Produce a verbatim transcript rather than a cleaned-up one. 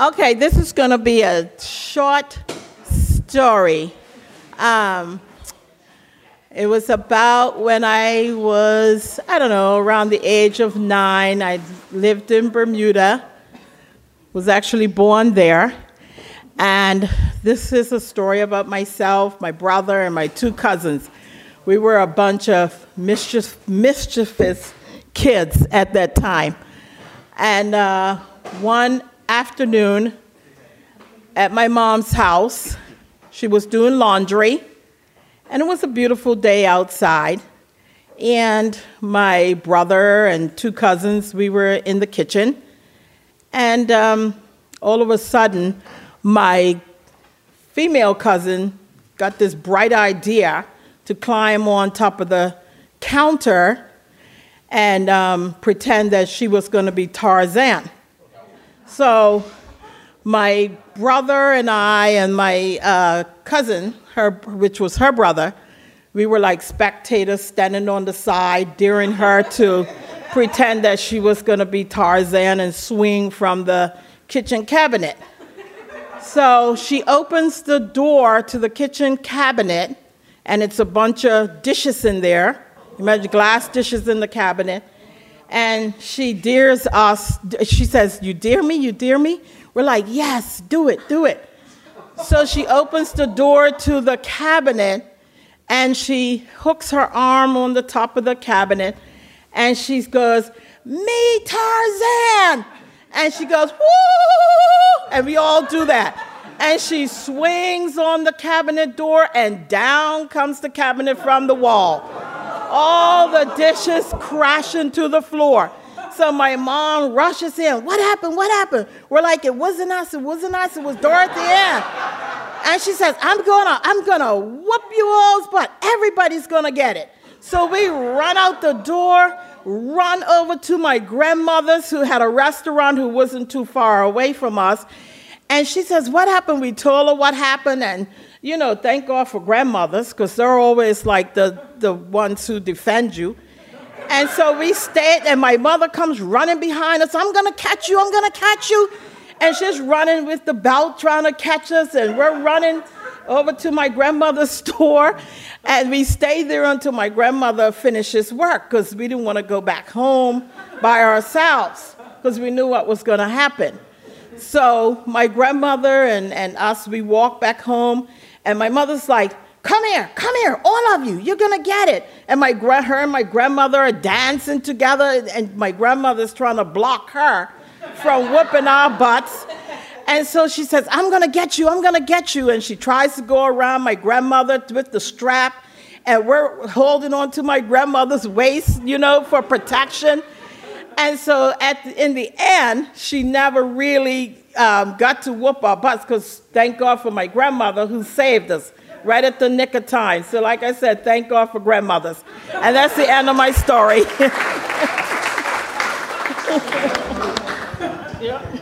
Okay, this is going to be a short story. Um, it was about when I was, I don't know, around the age of nine. I lived in Bermuda, was actually born there. And this is a story about myself, my brother, and my two cousins. We were a bunch of mischief, mischievous kids at that time. And uh, one afternoon at my mom's house, she was doing laundry, and it was a beautiful day outside. And my brother and two cousins, we were in the kitchen. And um, all of a sudden, my female cousin got this bright idea to climb on top of the counter and um, pretend that she was going to be Tarzan. So my brother and I and my uh, cousin, her, which was her brother, we were like spectators standing on the side, daring her to pretend that she was going to be Tarzan and swing from the kitchen cabinet. So she opens the door to the kitchen cabinet, and it's a bunch of dishes in there. Imagine glass dishes in the cabinet. And she dares us, she says, "You dare me? You dare me?" We're like, "Yes, do it, do it." So she opens the door to the cabinet, and she hooks her arm on the top of the cabinet, and she goes, "Me, Tarzan!" And she goes, "Woo!" And we all do that. And she swings on the cabinet door, and down comes the cabinet from the wall. All the dishes crashing to the floor. So my mom rushes in. "What happened? What happened?" We're like, "It wasn't us. It wasn't us. It was Dorothy Ann." And she says, I'm gonna, I'm gonna whoop you all's butt. Everybody's gonna get it." So we run out the door, run over to my grandmother's, who had a restaurant who wasn't too far away from us. And she says, "What happened?" We told her what happened. And, you know, thank God for grandmothers, because they're always like the, the ones who defend you. And so we stayed, and my mother comes running behind us. "I'm going to catch you. I'm going to catch you." And she's running with the belt trying to catch us. And we're running over to my grandmother's store. And we stayed there until my grandmother finishes work, because we didn't want to go back home by ourselves, because we knew what was going to happen. So my grandmother and, and us, we walked back home, and my mother's like, "Come here, come here, all of you, you're going to get it." And my gra- her and my grandmother are dancing together, and my grandmother's trying to block her from whipping our butts. And so she says, "I'm going to get you, I'm going to get you." And she tries to go around my grandmother with the strap, and we're holding on to my grandmother's waist, you know, for protection. And so at the, in the end, she never really um, got to whoop our butts, because thank God for my grandmother, who saved us right at the nick of time. So like I said, thank God for grandmothers. And that's the end of my story. Yeah.